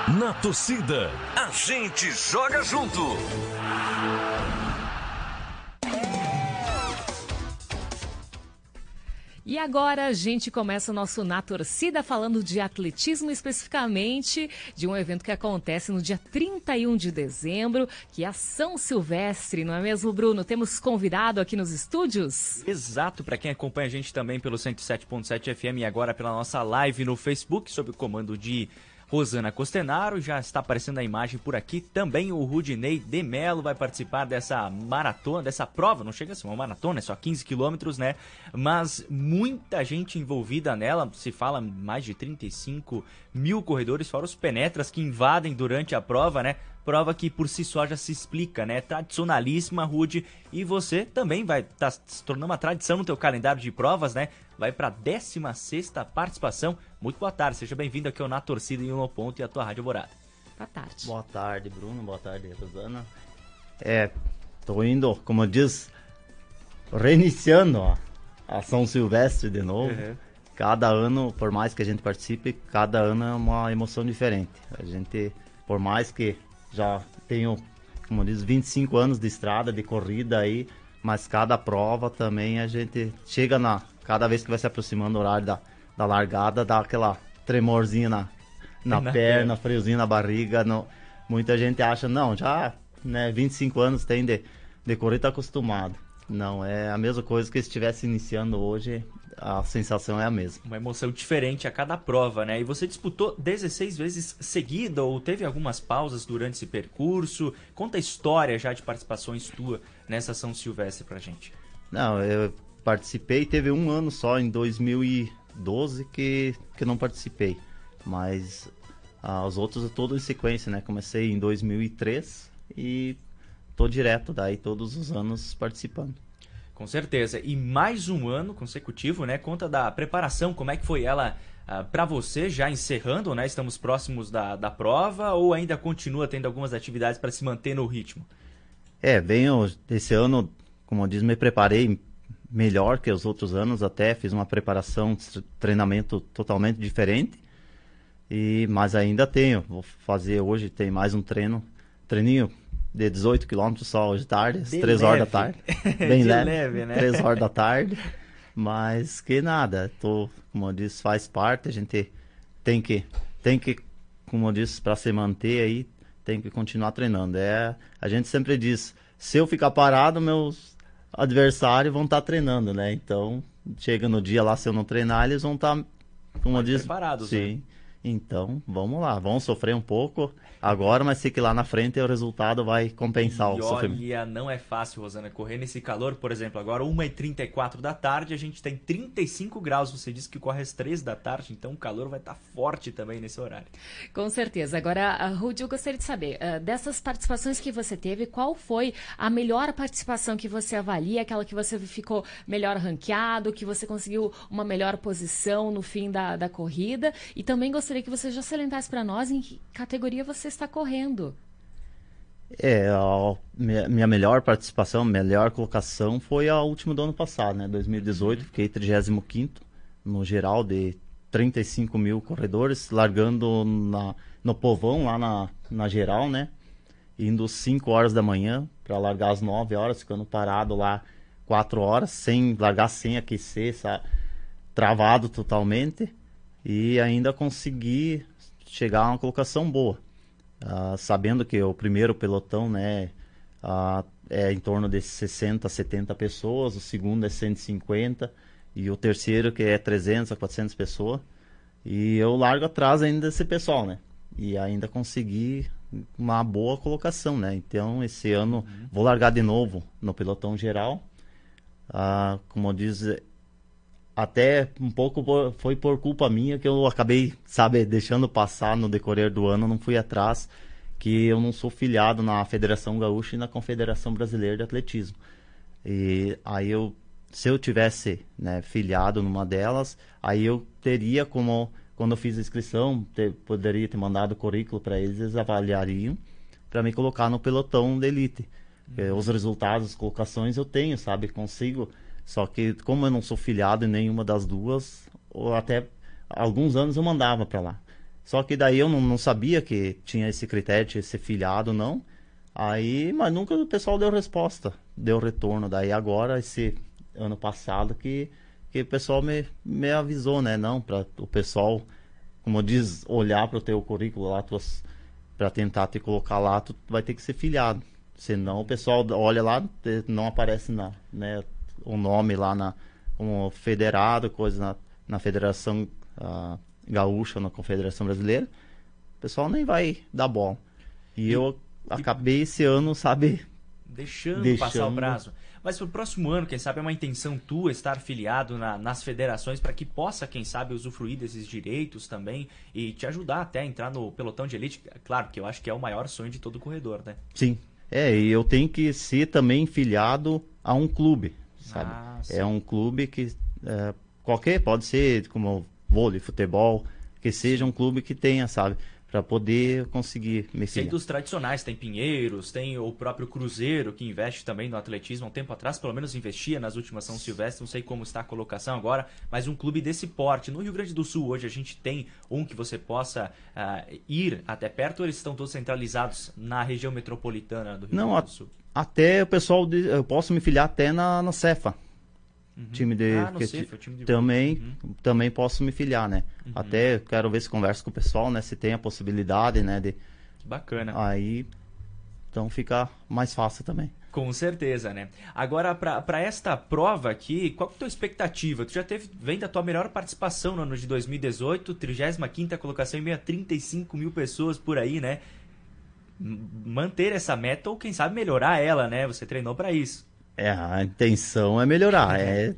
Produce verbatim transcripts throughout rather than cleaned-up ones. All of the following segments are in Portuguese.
Na torcida, a gente joga junto. E agora a gente começa o nosso Na Torcida falando de atletismo, especificamente de um evento que acontece no dia trinta e um de dezembro, que é a São Silvestre, não é mesmo, Bruno? Temos convidado aqui nos estúdios? Exato, para quem acompanha a gente também pelo cento e sete ponto sete F M e agora pela nossa live no Facebook, sob o comando de Rosana Costenaro, já está aparecendo a imagem por aqui. Também o Rudinei de Mello vai participar dessa maratona, dessa prova. Não chega a ser uma maratona, é só quinze quilômetros, né? Mas muita gente envolvida nela. Se fala mais de trinta e cinco mil corredores, fora os penetras que invadem durante a prova, né? Prova que por si só já se explica, né? Tradicionalíssima, Rude. E você também vai estar tá se tornando uma tradição no teu calendário de provas, né? Vai para a décima sexta participação. Muito boa tarde, seja bem-vindo aqui ao Na Torcida em um ponto e a tua Rádio Alvorada. Boa tarde. Boa tarde, Bruno. Boa tarde, Rosana. É, tô indo, como diz, reiniciando ó, a São Silvestre de novo. Uhum. Cada ano, por mais que a gente participe, cada ano é uma emoção diferente. A gente, por mais que já tenho, como diz, vinte e cinco anos de estrada, de corrida aí, mas cada prova também a gente chega na... Cada vez que vai se aproximando do horário da, da largada, dá aquela tremorzinha na, na, na perna, perna, friozinho na barriga. No, muita gente acha, não, já né, vinte e cinco anos tem de, de correr, tá acostumado. Não, é a mesma coisa que se estivesse iniciando hoje, a sensação é a mesma. Uma emoção diferente a cada prova, né? E você disputou dezesseis vezes seguida ou teve algumas pausas durante esse percurso? Conta a história já de participações tua nessa São Silvestre pra gente. Não, eu participei, teve um ano só, em dois mil e doze, que, que não participei. Mas ah, os outros todos em sequência, né? Comecei em dois mil e três e tô direto daí todos os anos participando. Com certeza. E mais um ano consecutivo, né? Conta da preparação, como é que foi ela ah, para você, já encerrando, né? Estamos próximos da, da prova ou ainda continua tendo algumas atividades para se manter no ritmo? É, bem, esse ano, como eu disse, me preparei melhor que os outros anos, até fiz uma preparação, treinamento totalmente diferente, e, mas ainda tenho, vou fazer hoje, tem mais um treino, treininho de dezoito quilômetros só hoje tarde, às três horas da tarde, bem leve, leve né? três horas da tarde, mas que nada, tô, como eu disse, faz parte, a gente tem que, tem que, como eu disse, para se manter aí, tem que continuar treinando, é, a gente sempre diz, se eu ficar parado, meus adversários vão estar tá treinando, né? Então, chega no dia lá, se eu não treinar, eles vão estar, tá, como eu disse, preparados, sim. Né? Então, vamos lá, vamos sofrer um pouco agora, mas sei que lá na frente o resultado vai compensar e o sofrimento. Olha, não é fácil, Rosana, correr nesse calor, por exemplo, agora uma e trinta e quatro da tarde, a gente tem trinta e cinco graus, você disse que corre às três da tarde, então o calor vai estar tá forte também nesse horário. Com certeza. Agora, Rudy, eu gostaria de saber, uh, dessas participações que você teve, qual foi a melhor participação que você avalia, aquela que você ficou melhor ranqueado, que você conseguiu uma melhor posição no fim da, da corrida, e também gostaria que você já salientasse para nós em que categoria você está correndo. É, a minha, minha melhor participação, melhor colocação foi a última do ano passado, né? dois mil e dezoito, fiquei trigésimo quinto no geral de trinta e cinco mil corredores, largando na, no povão lá na, na geral, né? Indo cinco horas da manhã para largar às nove horas, ficando parado lá quatro horas, sem largar sem aquecer, sabe? Travado totalmente, e ainda consegui chegar a uma colocação boa. Uh, sabendo que o primeiro pelotão, né, uh, é em torno de sessenta, setenta pessoas, o segundo é cento e cinquenta e o terceiro que é trezentas a quatrocentas pessoas, e eu largo atrás ainda desse pessoal, né, e ainda consegui uma boa colocação, né, então esse ano uhum. vou largar de novo no pelotão geral, uh, como diz, até um pouco por, foi por culpa minha que eu acabei, sabe, deixando passar no decorrer do ano, não fui atrás, que eu não sou filiado na Federação Gaúcha e na Confederação Brasileira de Atletismo. E aí eu, se eu tivesse, né, filiado numa delas, aí eu teria como, quando eu fiz a inscrição, ter, poderia ter mandado o currículo para eles, eles avaliariam para me colocar no pelotão de elite. Uhum. Os resultados, as colocações eu tenho, sabe, consigo. Só que como eu não sou filiado em nenhuma das duas, ou até alguns anos eu mandava para lá. Só que daí eu não, não sabia que tinha esse critério de ser filiado, não. Aí, mas nunca o pessoal deu resposta, deu retorno. Daí agora, esse ano passado, que, que o pessoal me, me avisou, né? Não, para o pessoal, como diz, olhar para o teu currículo lá, para tentar te colocar lá, tu vai ter que ser filiado. Senão o pessoal olha lá, não aparece na, né, o nome lá na, como federado, coisa na, na Federação uh, Gaúcha, na Confederação Brasileira. O pessoal nem vai dar bola. E, e eu e... acabei esse ano, sabe... Deixando, deixando passar o prazo. Mas pro próximo ano, quem sabe é uma intenção tua estar filiado na, nas federações para que possa, quem sabe, usufruir desses direitos também e te ajudar até a entrar no pelotão de elite. Claro que eu acho que é o maior sonho de todo corredor, né? Sim. É, e eu tenho que ser também filiado a um clube, sabe? Ah, é um clube que é, qualquer, pode ser como vôlei, futebol, que seja um clube que tenha, sabe? Para poder conseguir me Tem filiar. dos tradicionais, tem Pinheiros, tem o próprio Cruzeiro, que investe também no atletismo. Há um tempo atrás, pelo menos investia nas últimas São Silvestre, não sei como está a colocação agora, mas um clube desse porte. No Rio Grande do Sul, hoje, a gente tem um que você possa uh, ir até perto, ou eles estão todos centralizados na região metropolitana do Rio Não, Grande do a, Sul? até o pessoal, de, eu posso me filiar até na, na Cefa. Uhum. Time de, ah, no que, Cefa, o time de também, uhum. também posso me filiar, né? Uhum. Até quero ver se converso com o pessoal, né? Se tem a possibilidade, né? De, Bacana. Aí, então fica mais fácil também. Com certeza, né? Agora, para esta prova aqui, qual que é a tua expectativa? Tu já teve, vem da tua melhor participação no ano de dois mil e dezoito, trigésima quinta colocação em meio a trinta e cinco mil pessoas por aí, né? Manter essa meta ou, quem sabe, melhorar ela, né? Você treinou para isso. É, a intenção é melhorar. É,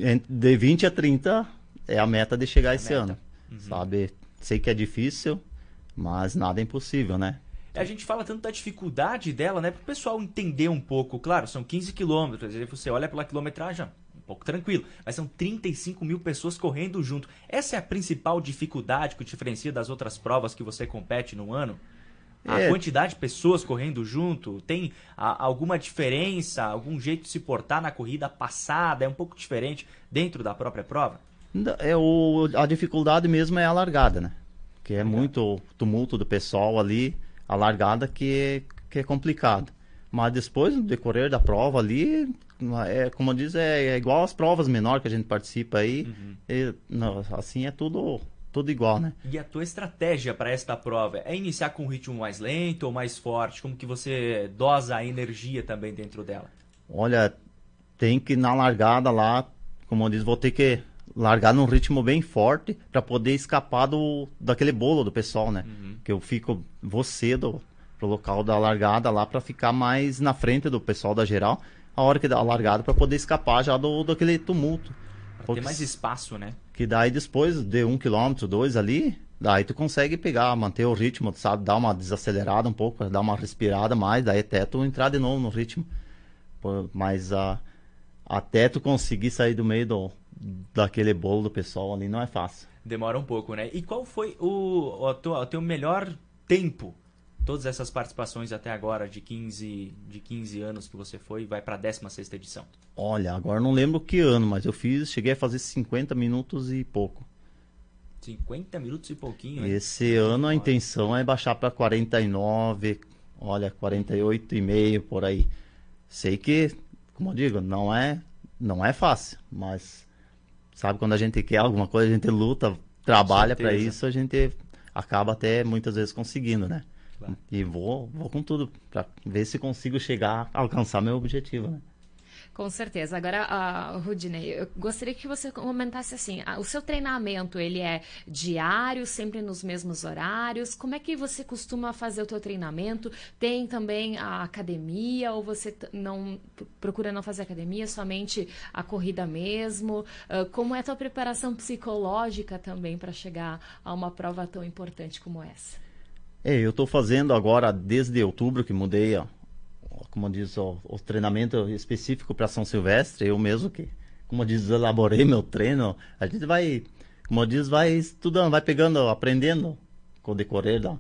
de vinte a trinta é a meta de chegar a esse meta. ano. Uhum. Sabe? Sei que é difícil, mas nada é impossível, né? A gente fala tanto da dificuldade dela, né? Para o pessoal entender um pouco. Claro, são quinze quilômetros. Aí você olha pela quilometragem, um pouco tranquilo. Mas são trinta e cinco mil pessoas correndo junto. Essa é a principal dificuldade que diferencia das outras provas que você compete no ano? A É. quantidade de pessoas correndo junto, tem a, alguma diferença, algum jeito de se portar na corrida passada, é um pouco diferente dentro da própria prova? É o, a dificuldade mesmo é a largada, né? Que é muito tumulto do pessoal ali, a largada que, que é complicado. Mas depois, no decorrer da prova ali, é, como diz, é, é igual às provas menores que a gente participa aí. Uhum. E, não, assim é tudo... Tudo igual, né? E a tua estratégia para esta prova é iniciar com um ritmo mais lento ou mais forte? Como que você dosa a energia também dentro dela? Olha, tem que na largada lá, como eu disse, vou ter que largar num ritmo bem forte para poder escapar do, daquele bolo do pessoal, né? Uhum. Que eu fico, vou cedo pro local da largada lá para ficar mais na frente do pessoal da geral, a hora que dá a largada para poder escapar já do, daquele tumulto. Pra ter mais espaço, né? Que daí depois de um quilômetro, dois ali, daí tu consegue pegar, manter o ritmo, sabe? Dar uma desacelerada um pouco, dar uma respirada mais, daí até tu entrar de novo no ritmo. Pô, mas uh, até tu conseguir sair do meio do, daquele bolo do pessoal ali não é fácil. Demora um pouco, né? E qual foi o, o, teu, o teu melhor tempo? Todas essas participações até agora de quinze, de quinze anos que você foi, vai para a décima sexta edição. Olha, agora não lembro que ano, mas eu fiz, cheguei a fazer cinquenta minutos e pouco. cinquenta minutos e pouquinho, hein? Esse ano a intenção é baixar para quarenta e nove, olha, quarenta e oito e meio por aí. Sei que, como eu digo, não é, não é fácil, mas sabe quando a gente quer alguma coisa, a gente luta, trabalha para isso, a gente acaba até muitas vezes conseguindo, né? Claro. E vou, vou com tudo para ver se consigo chegar a alcançar meu objetivo, né? Com certeza. Agora, uh, Rudinei, eu gostaria que você comentasse assim, uh, o seu treinamento, ele é diário, sempre nos mesmos horários? Como é que você costuma fazer o teu treinamento? Tem também a academia ou você não procura não fazer academia, somente a corrida mesmo? Uh, como é a tua preparação psicológica também para chegar a uma prova tão importante como essa? É, eu estou fazendo agora, desde outubro, que mudei, ó, como diz, ó, o treinamento específico para São Silvestre. Eu mesmo que, como diz, elaborei meu treino. A gente vai, como diz, vai estudando, vai pegando, aprendendo com o decorrer da,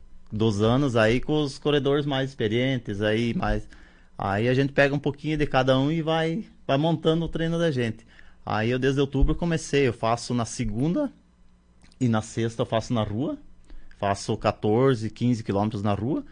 dos anos aí com os corredores mais experientes aí, mais... Aí a gente pega um pouquinho de cada um e vai, vai montando o treino da gente. Aí eu desde outubro comecei, eu faço na segunda e na sexta eu faço na rua. faço quatorze, quinze quilômetros na rua.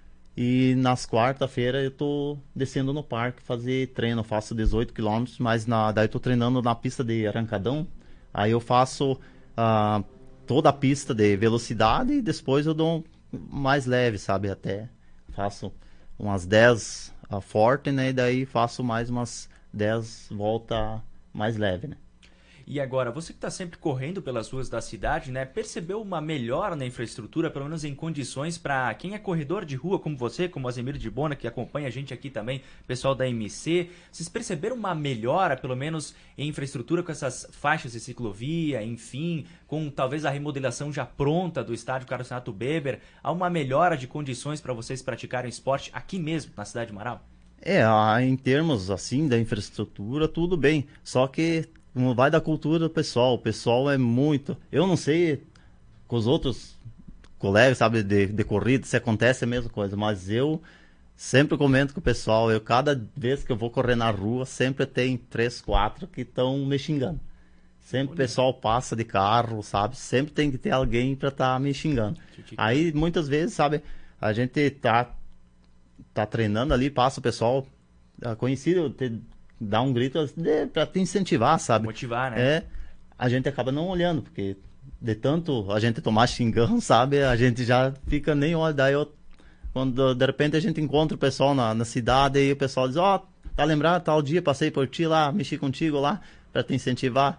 E nas quarta-feira eu tô descendo no parque fazer treino. Eu faço dezoito quilômetros, mas na, daí eu tô treinando na pista de Arrancadão. Aí eu faço uh, toda a pista de velocidade e depois eu dou um mais leve, sabe? Até faço umas dez uh, forte, né? E daí faço mais umas dez volta mais leve, né? E agora, você que está sempre correndo pelas ruas da cidade, né, percebeu uma melhora na infraestrutura, pelo menos em condições para quem é corredor de rua, como você, como o Azemir de Bona, que acompanha a gente aqui também, pessoal da M C, vocês perceberam uma melhora, pelo menos em infraestrutura com essas faixas de ciclovia, enfim, com talvez a remodelação já pronta do estádio Carlos Renato Beber, há uma melhora de condições para vocês praticarem esporte aqui mesmo, na cidade de Marau? É, em termos assim da infraestrutura, tudo bem, só que vai da cultura do pessoal. O pessoal é muito... Eu não sei com os outros colegas, sabe, de, de corrida, se acontece a mesma coisa, mas eu sempre comento com o pessoal, eu cada vez que eu vou correr na rua, sempre tem três, quatro que estão me xingando. Sempre o pessoal passa de carro, sabe, sempre tem que ter alguém para estar tá me xingando. Aí, muitas vezes, sabe, a gente tá, tá treinando ali, passa o pessoal conhecido, te, dá um grito para te incentivar, sabe? Motivar, né? É, a gente acaba não olhando, porque de tanto a gente tomar xingão, sabe? A gente já fica nem olha. Daí eu, quando de repente a gente encontra o pessoal na, na cidade e o pessoal diz, ó, oh, tá lembrado, tal dia passei por ti lá, mexi contigo lá, para te incentivar.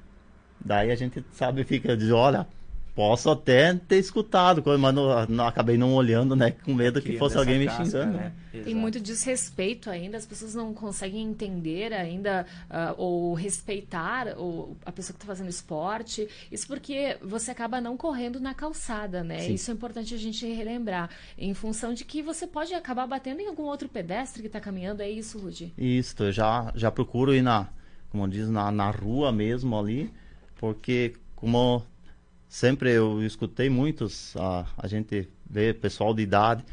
Daí a gente, sabe, fica, diz, olha, posso até ter escutado, mas não, não, acabei não olhando, né? Com medo que, que fosse alguém me xingando. Né? Tem muito desrespeito ainda, as pessoas não conseguem entender ainda uh, ou respeitar ou a pessoa que está fazendo esporte. Isso porque você acaba não correndo na calçada, né? Sim. Isso é importante a gente relembrar. Em função de que você pode acabar batendo em algum outro pedestre que está caminhando. É isso, Rudy? Isso, eu já, já procuro ir na, como diz, na, na rua mesmo ali, porque como... Sempre eu escutei muitos, a, a gente vê pessoal de idade,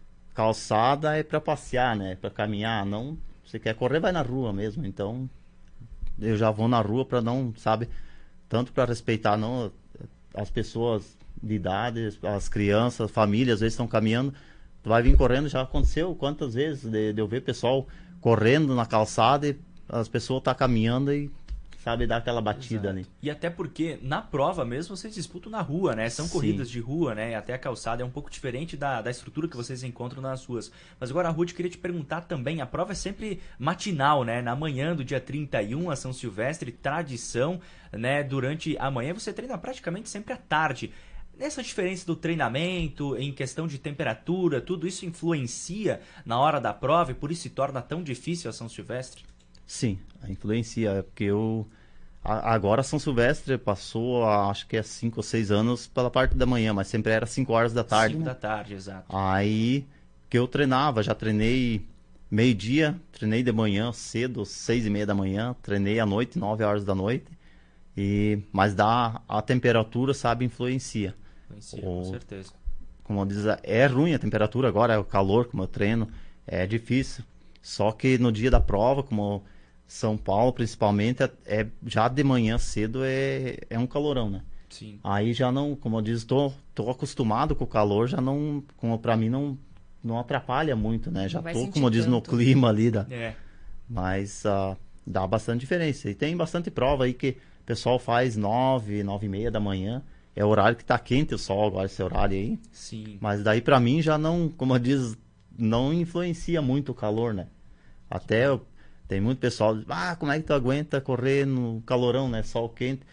calçada é para passear, né? Para caminhar, não, você quer correr, vai na rua mesmo. Então, eu já vou na rua para não, sabe, tanto para respeitar não as pessoas de idade, as crianças, famílias, às vezes estão caminhando, tu vai vir correndo, já aconteceu quantas vezes de, de eu ver pessoal correndo na calçada e as pessoas estão tá caminhando e sabe, dar aquela batida. Exato. Ali. E até porque na prova mesmo vocês disputam na rua, né? São Sim. corridas de rua, né? Até a calçada é um pouco diferente da, da estrutura que vocês encontram nas ruas. Mas agora, Ruth, queria te perguntar também, a prova é sempre matinal, né? Na manhã do dia trinta e um, a São Silvestre, tradição, né? Durante a manhã você treina praticamente sempre à tarde. Nessa diferença do treinamento, em questão de temperatura, tudo isso influencia na hora da prova e por isso se torna tão difícil a São Silvestre? Sim, influencia, é porque eu agora São Silvestre passou, acho que é cinco ou seis anos pela parte da manhã, mas sempre era cinco horas da tarde. cinco né? da tarde, exato. Aí que eu treinava, já treinei meio-dia, treinei de manhã cedo, seis e meia da manhã, treinei à noite, nove horas da noite, e, mas dá, a temperatura, sabe, influencia. Influencia, o, com certeza. Como diz, é ruim a temperatura agora, é o calor, como eu treino, é difícil. Só que no dia da prova, como São Paulo principalmente, é, é já de manhã cedo é, é um calorão, né? Sim. Aí já não, como eu disse, tô, tô acostumado com o calor, já não, como pra mim não, não atrapalha muito, né? Já tô, como diz, no clima ali da... É. Mas uh, dá bastante diferença. E tem bastante prova aí que o pessoal faz nove, nove e meia da manhã. É o horário que tá quente o sol agora, esse horário aí. Sim. Mas daí pra mim já não, como eu diz, não influencia muito o calor, né? Até eu, tem muito pessoal que diz, ah, como é que tu aguenta correr no calorão, né? Sol quente.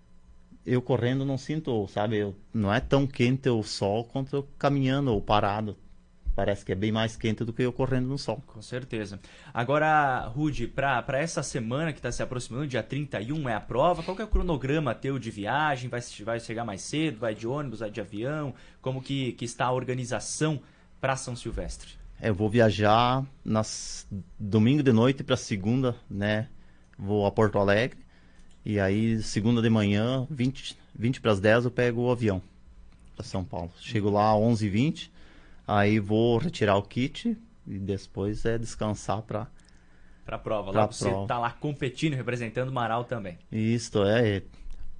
Eu correndo não sinto, sabe? Eu, não é tão quente o sol quanto eu caminhando ou parado. Parece que é bem mais quente do que eu correndo no sol. Com certeza. Agora, Rudy, para essa semana que está se aproximando, dia trinta e um é a prova, qual que é o cronograma teu de viagem? Vai, vai chegar mais cedo? Vai de ônibus? Vai de avião? Como que, que está a organização para São Silvestre? Eu vou viajar nas domingo de noite para segunda, né? Vou a Porto Alegre. E aí, segunda de manhã, vinte, vinte para as dez, eu pego o avião para São Paulo. Chego lá às onze e vinte, aí vou retirar o kit e depois é descansar para para a prova. Lá você prova. Tá lá competindo, representando o Marau também. Isso, é.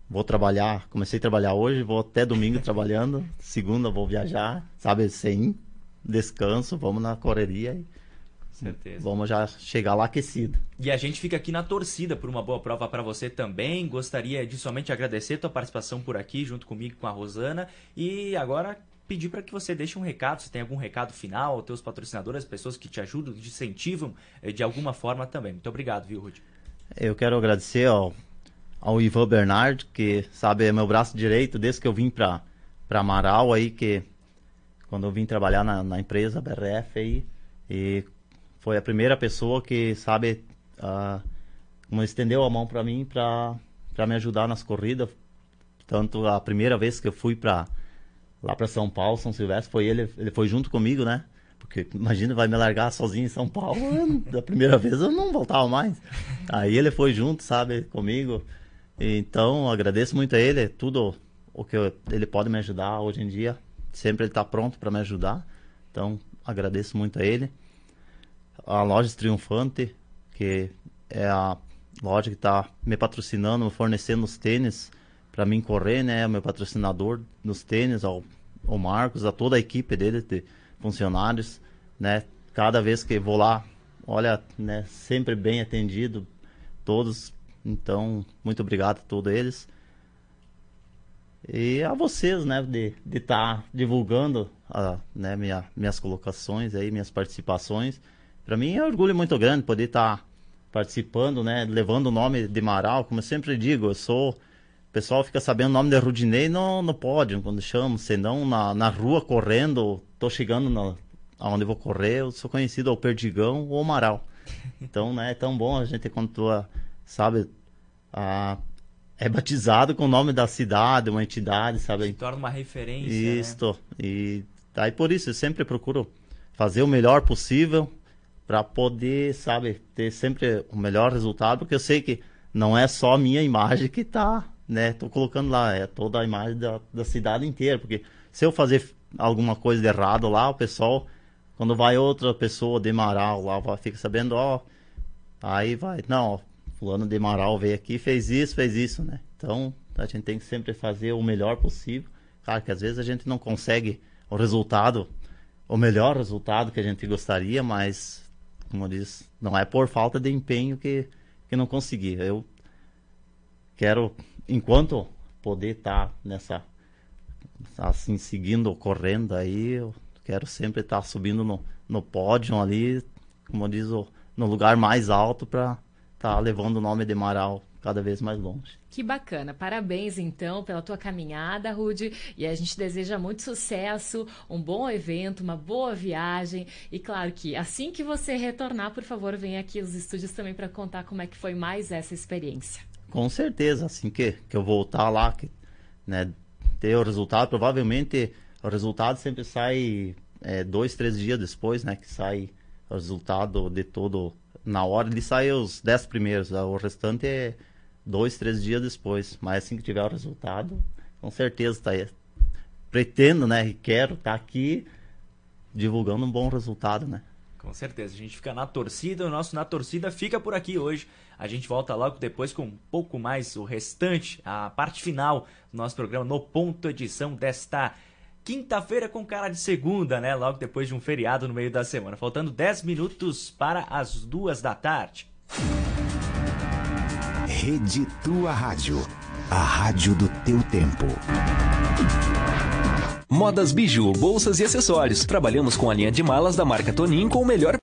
vou trabalhar, comecei a trabalhar hoje, vou até domingo trabalhando, segunda vou viajar, sabe, sem descanso, vamos na correria e certeza. Vamos já chegar lá aquecido. E a gente fica aqui na torcida por uma boa prova para você também. Gostaria de somente agradecer tua participação por aqui, junto comigo e com a Rosana. E agora pedir para que você deixe um recado, se tem algum recado final, teus patrocinadores, as pessoas que te ajudam, te incentivam de alguma forma também. Muito obrigado, viu, Rudy? Eu quero agradecer ao, ao Ivan Bernard, que sabe, é meu braço direito desde que eu vim para para Amaral aí, que quando eu vim trabalhar na, na empresa B R F aí, e foi a primeira pessoa que, sabe, uh, como estendeu a mão para mim para para me ajudar nas corridas. Tanto a primeira vez que eu fui para lá para São Paulo, São Silvestre, foi ele, ele foi junto comigo, né? Porque imagina, vai me largar sozinho em São Paulo, da primeira vez eu não voltava mais. Aí ele foi junto, sabe, comigo. Então, agradeço muito a ele, tudo o que eu, ele pode me ajudar hoje em dia, sempre ele está pronto para me ajudar. Então, agradeço muito a ele. A Lojas Triunfante, que é a loja que está me patrocinando, me fornecendo os tênis para mim correr, né? Meu patrocinador nos tênis, ao, ao Marcos, a toda a equipe dele, de funcionários, né? Cada vez que vou lá, olha, né? Sempre bem atendido, todos. Então, muito obrigado a todos eles. E a vocês, né? De de estar tá divulgando, a, né? Minha, minhas colocações aí, minhas participações. Para mim é um orgulho muito grande poder estar tá participando, né? Levando o nome de Amaral, como eu sempre digo, eu sou... O pessoal fica sabendo o nome de Rudinei no, no pódio, quando chamo, senão na, na rua correndo, tô chegando na, aonde eu vou correr, eu sou conhecido ao Perdigão ou Amaral. Então, né, é tão bom a gente quando tu, sabe, a, é batizado com o nome da cidade, uma entidade, sabe? Se torna uma referência, Isso, né? E aí por isso eu sempre procuro fazer o melhor possível para poder, sabe, ter sempre o melhor resultado, porque eu sei que não é só a minha imagem que tá, né, tô colocando lá, é toda a imagem da, da cidade inteira, porque se eu fazer alguma coisa de errado lá, o pessoal, quando vai outra pessoa de Amaral lá, vai, fica sabendo, ó, aí vai, não, ó, fulano de Amaral veio aqui, fez isso, fez isso, né, então a gente tem que sempre fazer o melhor possível, claro que às vezes a gente não consegue o resultado, o melhor resultado que a gente gostaria, mas, como eu disse, não é por falta de empenho que, que não consegui, eu quero, enquanto poder estar tá nessa, assim, seguindo, correndo aí, eu quero sempre estar tá subindo no, no pódio ali, como diz, no lugar mais alto para estar tá levando o nome de Amaral cada vez mais longe. Que bacana. Parabéns, então, pela tua caminhada, Rudy. E a gente deseja muito sucesso, um bom evento, uma boa viagem. E claro que assim que você retornar, por favor, venha aqui aos estúdios também para contar como é que foi mais essa experiência. Com certeza, assim que, que eu voltar lá, que, né, ter o resultado, provavelmente o resultado sempre sai é, dois, três dias depois, né, que sai o resultado de todo, na hora ele sai os dez primeiros, o restante é dois, três dias depois, mas assim que tiver o resultado, com certeza tá aí. Pretendo, né, e quero estar tá aqui divulgando um bom resultado, né. Com certeza, a gente fica na torcida, o nosso Na Torcida fica por aqui hoje. A gente volta logo depois com um pouco mais o restante, a parte final do nosso programa No Ponto, edição desta quinta-feira com cara de segunda, né? Logo depois de um feriado no meio da semana. Faltando dez minutos para as duas da tarde. Rede Tua Rádio, a rádio do teu tempo. Modas Biju, bolsas e acessórios. Trabalhamos com a linha de malas da marca Tonin com o melhor